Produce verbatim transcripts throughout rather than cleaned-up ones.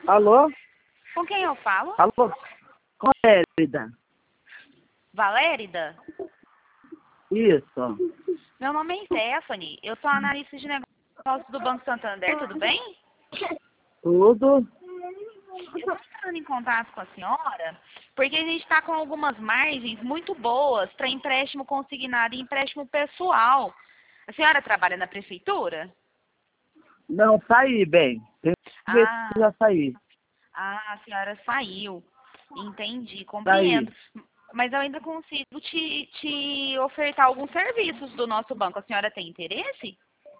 Alô? Com quem eu falo? Alô? Com a Lérida. Valérida? Isso. Meu nome é Stephanie. Eu sou analista de negócios do Banco Santander, tudo bem? Tudo? Eu estou entrando em contato com a senhora porque a gente está com algumas margens muito boas para empréstimo consignado e empréstimo pessoal. A senhora trabalha na prefeitura? Não, saí, bem. Tem que ver Ah, se já saí. ah, a senhora saiu. Entendi, Saí. compreendo. Mas eu ainda consigo te, te ofertar alguns serviços do nosso banco. A senhora tem interesse?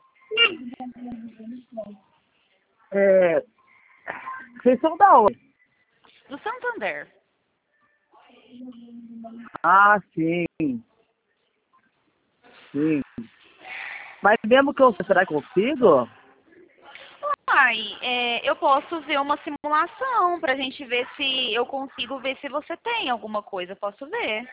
É... Vocês são da onde? Do Santander. Ah, sim. Sim. Mas mesmo que eu... Será que eu consigo? Ai, é, eu posso ver uma simulação pra gente ver se eu consigo ver se você tem alguma coisa. Posso ver.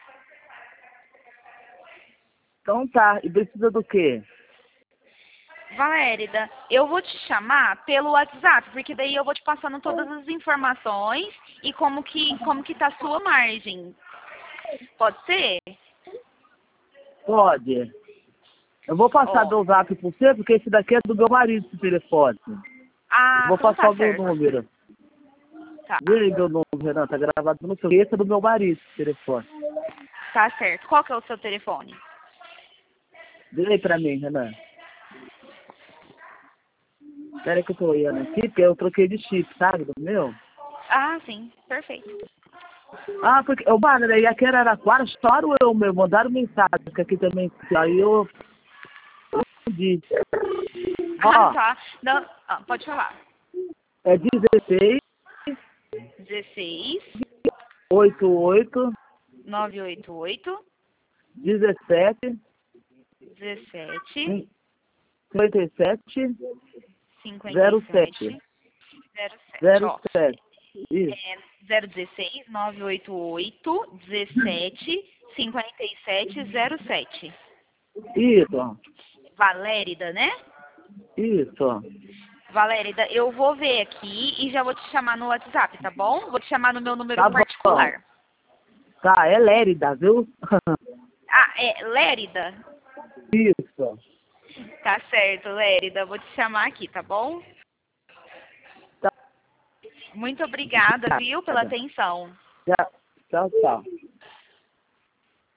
Então tá. E precisa do quê? Valérida, eu vou te chamar pelo WhatsApp, porque daí eu vou te passando todas as informações e como que, como que tá a sua margem. Pode ser? Pode. Eu vou passar Ó. meu zap pra você, porque esse daqui é do meu marido, esse telefone. Ah, Vou então passar tá o meu certo. número. Tá, Vê aí meu número, Renan. Tá gravado no seu. Esse é do meu marido, esse telefone. tá certo. Qual que é o seu telefone? Vê aí pra mim, Renan. Espera que eu tô olhando aqui, porque eu troquei de chip, sabe, do meu? Ah, sim, perfeito. Ah, porque, ô, Wagner, e aqui era Araraquara, choro eu, meu, mandaram mensagem, que aqui também, aí eu entendi. Ah, Ó, tá. Não, ah, pode falar. é dezesseis, dezesseis, oitenta e oito, nove oito oito, dezessete, dezessete, cinquenta e sete, cinquenta e zero sete, sete, zero sete, zero ó. sete. Isso, É zero dezesseis, nove oito oito, dezessete, cinquenta e sete, zero sete. isso, Valérida, né? isso. Valérida, eu vou ver aqui e já vou te chamar no WhatsApp, tá bom? Vou te chamar no meu número Tá bom. particular. Tá, é Lérida, viu? Ah, é Lérida? Isso. Tá certo, Lérida. Vou te chamar aqui, tá bom? Tá. Muito obrigada, viu, pela atenção. Tchau, tchau.